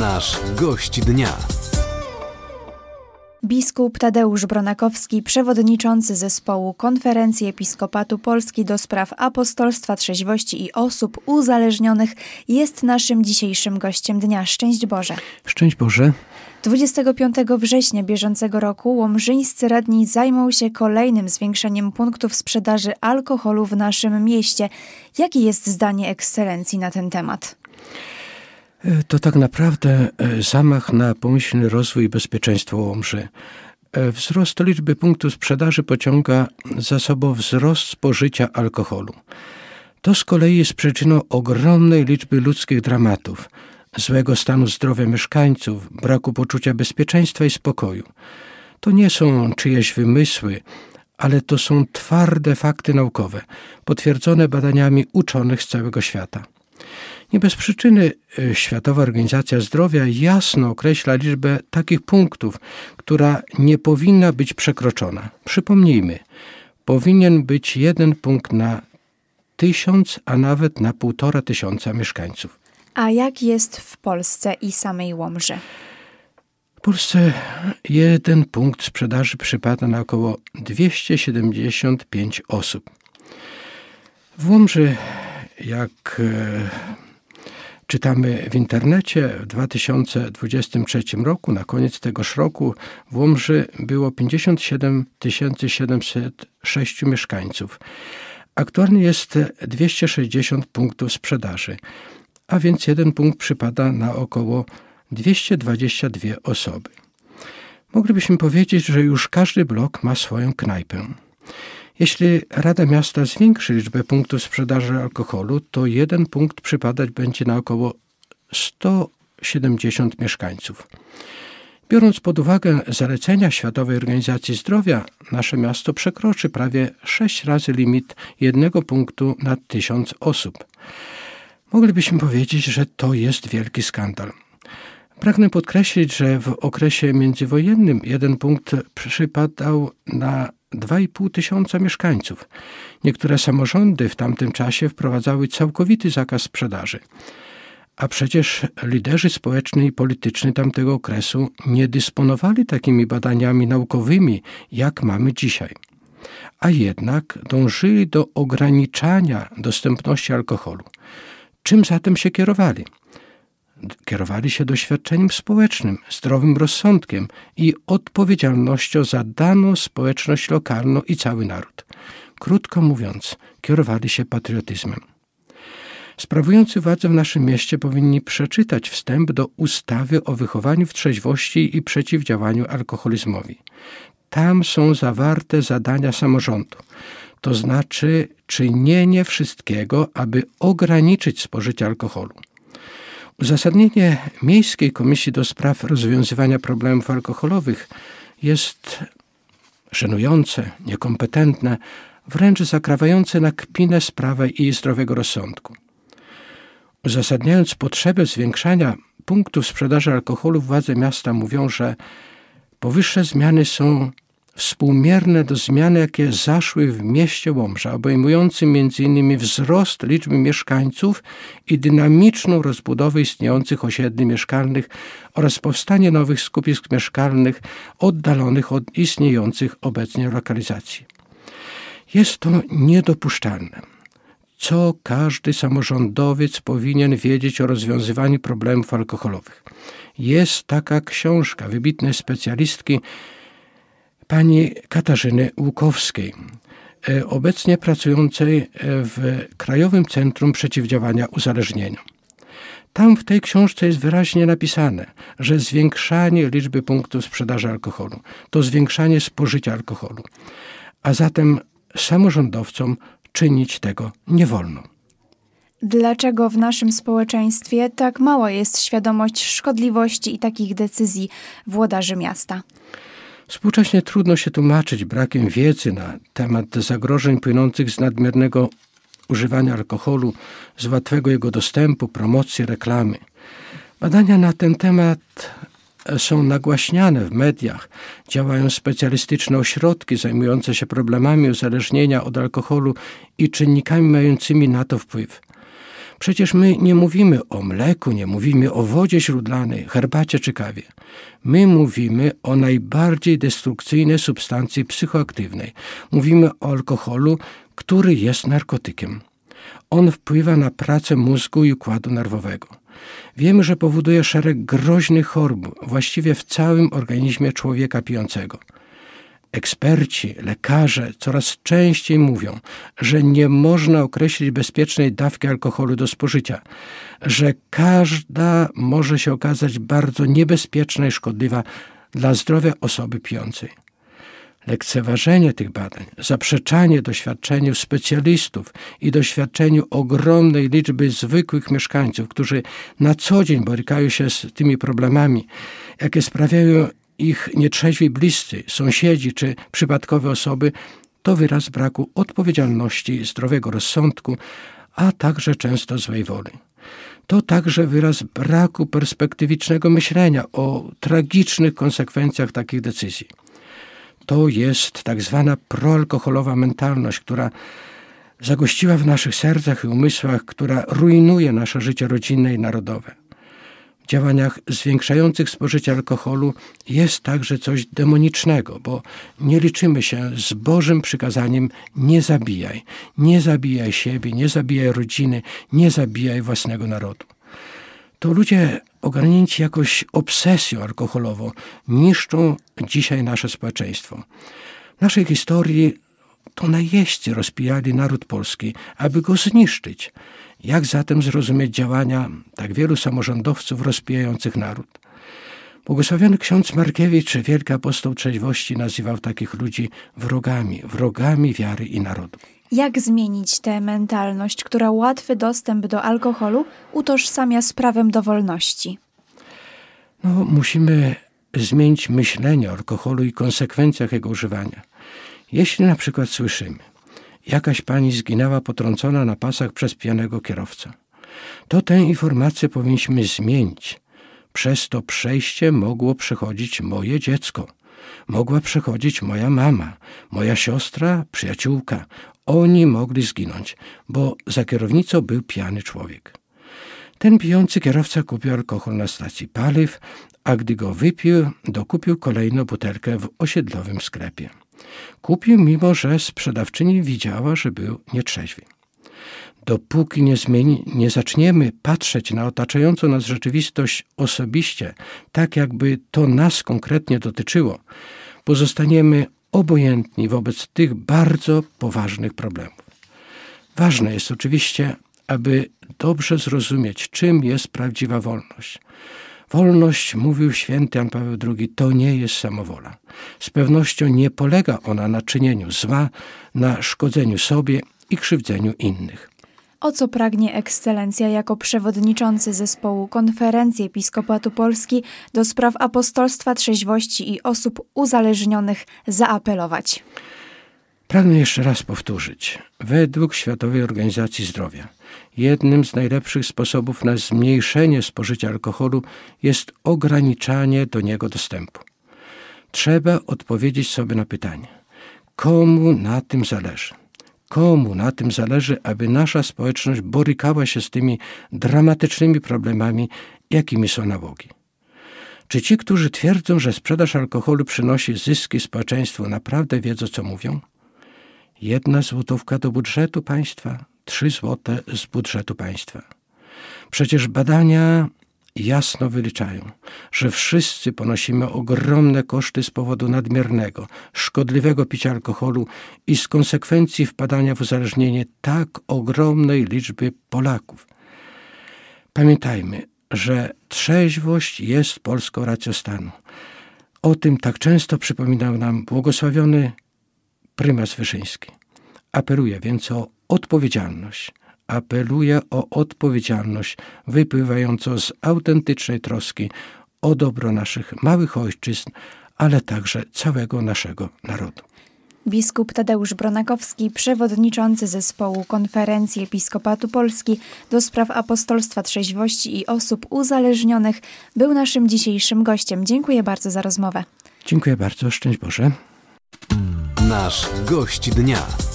Nasz gość dnia. Biskup Tadeusz Bronakowski, przewodniczący zespołu Konferencji Episkopatu Polski do spraw apostolstwa, trzeźwości i osób uzależnionych, jest naszym dzisiejszym gościem dnia. Szczęść Boże. Szczęść Boże. 25 września bieżącego roku łomżyńscy radni zajmą się kolejnym zwiększeniem punktów sprzedaży alkoholu w naszym mieście. Jakie jest zdanie ekscelencji na ten temat? To tak naprawdę zamach na pomyślny rozwój i bezpieczeństwo Łomży. Wzrost liczby punktów sprzedaży pociąga za sobą wzrost spożycia alkoholu. To z kolei jest przyczyną ogromnej liczby ludzkich dramatów, złego stanu zdrowia mieszkańców, braku poczucia bezpieczeństwa i spokoju. To nie są czyjeś wymysły, ale to są twarde fakty naukowe, potwierdzone badaniami uczonych z całego świata. Nie bez przyczyny Światowa Organizacja Zdrowia jasno określa liczbę takich punktów, która nie powinna być przekroczona. Przypomnijmy, powinien być 1 punkt na 1000, a nawet na 1500 mieszkańców. A jak jest w Polsce i samej Łomży? W Polsce 1 punkt sprzedaży przypada na około 275 osób. W Łomży, jak czytamy w internecie, w 2023 roku, na koniec tegoż roku, w Łomży było 57 706 mieszkańców. Aktualnie jest 260 punktów sprzedaży, a więc 1 punkt przypada na około 222 osoby. Moglibyśmy powiedzieć, że już każdy blok ma swoją knajpę. Jeśli Rada Miasta zwiększy liczbę punktów sprzedaży alkoholu, to 1 punkt przypadać będzie na około 170 mieszkańców. Biorąc pod uwagę zalecenia Światowej Organizacji Zdrowia, nasze miasto przekroczy prawie 6 razy limit 1 punktu na 1000 osób. Moglibyśmy powiedzieć, że to jest wielki skandal. Pragnę podkreślić, że w okresie międzywojennym 1 punkt przypadał na 2500 mieszkańców. Niektóre samorządy w tamtym czasie wprowadzały całkowity zakaz sprzedaży. A przecież liderzy społeczni i polityczni tamtego okresu nie dysponowali takimi badaniami naukowymi, jak mamy dzisiaj. A jednak dążyli do ograniczania dostępności alkoholu. Czym zatem się kierowali? Kierowali się doświadczeniem społecznym, zdrowym rozsądkiem i odpowiedzialnością za daną społeczność lokalną i cały naród. Krótko mówiąc, kierowali się patriotyzmem. Sprawujący władzę w naszym mieście powinni przeczytać wstęp do ustawy o wychowaniu w trzeźwości i przeciwdziałaniu alkoholizmowi. Tam są zawarte zadania samorządu, to znaczy czynienie wszystkiego, aby ograniczyć spożycie alkoholu. Uzasadnienie Miejskiej Komisji do Spraw Rozwiązywania Problemów Alkoholowych jest żenujące, niekompetentne, wręcz zakrawające na kpinę sprawy i zdrowego rozsądku. Uzasadniając potrzebę zwiększania punktów sprzedaży alkoholu, władze miasta mówią, że powyższe zmiany są współmierne do zmian, jakie zaszły w mieście Łomża, obejmującym m.in. wzrost liczby mieszkańców i dynamiczną rozbudowę istniejących osiedli mieszkalnych oraz powstanie nowych skupisk mieszkalnych oddalonych od istniejących obecnie lokalizacji. Jest to niedopuszczalne. Co każdy samorządowiec powinien wiedzieć o rozwiązywaniu problemów alkoholowych? Jest taka książka wybitnej specjalistki pani Katarzyny Łukowskiej, obecnie pracującej w Krajowym Centrum Przeciwdziałania Uzależnieniom. Tam w tej książce jest wyraźnie napisane, że zwiększanie liczby punktów sprzedaży alkoholu to zwiększanie spożycia alkoholu, a zatem samorządowcom czynić tego nie wolno. Dlaczego w naszym społeczeństwie tak mała jest świadomość szkodliwości i takich decyzji włodarzy miasta? Współcześnie trudno się tłumaczyć brakiem wiedzy na temat zagrożeń płynących z nadmiernego używania alkoholu, z łatwego jego dostępu, promocji, reklamy. Badania na ten temat są nagłaśniane w mediach, działają specjalistyczne ośrodki zajmujące się problemami uzależnienia od alkoholu i czynnikami mającymi na to wpływ. Przecież my nie mówimy o mleku, nie mówimy o wodzie źródlanej, herbacie czy kawie. My mówimy o najbardziej destrukcyjnej substancji psychoaktywnej. Mówimy o alkoholu, który jest narkotykiem. On wpływa na pracę mózgu i układu nerwowego. Wiemy, że powoduje szereg groźnych chorób właściwie w całym organizmie człowieka pijącego. Eksperci, lekarze coraz częściej mówią, że nie można określić bezpiecznej dawki alkoholu do spożycia, że każda może się okazać bardzo niebezpieczna i szkodliwa dla zdrowia osoby pijącej. Lekceważenie tych badań, zaprzeczanie doświadczeniu specjalistów i doświadczeniu ogromnej liczby zwykłych mieszkańców, którzy na co dzień borykają się z tymi problemami, jakie sprawiają ich nietrzeźwi bliscy, sąsiedzi czy przypadkowe osoby, to wyraz braku odpowiedzialności, zdrowego rozsądku, a także często złej woli. To także wyraz braku perspektywicznego myślenia o tragicznych konsekwencjach takich decyzji. To jest tak zwana proalkoholowa mentalność, która zagościła w naszych sercach i umysłach, która rujnuje nasze życie rodzinne i narodowe. W działaniach zwiększających spożycie alkoholu jest także coś demonicznego, bo nie liczymy się z Bożym przykazaniem nie zabijaj. Nie zabijaj siebie, nie zabijaj rodziny, nie zabijaj własnego narodu. To ludzie ogarnięci jakoś obsesją alkoholową niszczą dzisiaj nasze społeczeństwo. W naszej historii to najeźdźcy rozpijali naród polski, aby go zniszczyć. Jak zatem zrozumieć działania tak wielu samorządowców rozpijających naród? Błogosławiony ksiądz Markiewicz, wielki apostoł trzeźwości, nazywał takich ludzi wrogami wiary i narodu. Jak zmienić tę mentalność, która łatwy dostęp do alkoholu utożsamia z prawem do wolności? Musimy zmienić myślenie o alkoholu i konsekwencjach jego używania. Jeśli na przykład słyszymy, jakaś pani zginęła potrącona na pasach przez pijanego kierowcę, to tę informację powinniśmy zmienić. Przez to przejście mogło przechodzić moje dziecko, mogła przechodzić moja mama, moja siostra, przyjaciółka. Oni mogli zginąć, bo za kierownicą był pijany człowiek. Ten pijący kierowca kupił alkohol na stacji paliw, a gdy go wypił, dokupił kolejną butelkę w osiedlowym sklepie. Kupił, mimo że sprzedawczyni widziała, że był nietrzeźwy. Dopóki nie zaczniemy patrzeć na otaczającą nas rzeczywistość osobiście, tak jakby to nas konkretnie dotyczyło, pozostaniemy obojętni wobec tych bardzo poważnych problemów. Ważne jest oczywiście, aby dobrze zrozumieć, czym jest prawdziwa wolność. Wolność, mówił święty Jan Paweł II, to nie jest samowola. Z pewnością nie polega ona na czynieniu zła, na szkodzeniu sobie i krzywdzeniu innych. O co pragnie Ekscelencja jako przewodniczący zespołu Konferencji Episkopatu Polski do spraw apostolstwa, trzeźwości i osób uzależnionych zaapelować? Pragnę jeszcze raz powtórzyć. Według Światowej Organizacji Zdrowia jednym z najlepszych sposobów na zmniejszenie spożycia alkoholu jest ograniczanie do niego dostępu. Trzeba odpowiedzieć sobie na pytanie, komu na tym zależy? Komu na tym zależy, aby nasza społeczność borykała się z tymi dramatycznymi problemami, jakimi są nałogi? Czy ci, którzy twierdzą, że sprzedaż alkoholu przynosi zyski społeczeństwu, naprawdę wiedzą, co mówią? 1 złotówka do budżetu państwa, 3 złote z budżetu państwa. Przecież badania jasno wyliczają, że wszyscy ponosimy ogromne koszty z powodu nadmiernego, szkodliwego picia alkoholu i z konsekwencji wpadania w uzależnienie tak ogromnej liczby Polaków. Pamiętajmy, że trzeźwość jest polską racją stanu. O tym tak często przypominał nam błogosławiony prymas Wyszyński. Apeluję więc o odpowiedzialność. Apeluję o odpowiedzialność wypływającą z autentycznej troski o dobro naszych małych ojczyzn, ale także całego naszego narodu. Biskup Tadeusz Bronakowski, przewodniczący zespołu Konferencji Episkopatu Polski do spraw apostolstwa, trzeźwości i osób uzależnionych, był naszym dzisiejszym gościem. Dziękuję bardzo za rozmowę. Dziękuję bardzo. Szczęść Boże. Nasz gość dnia.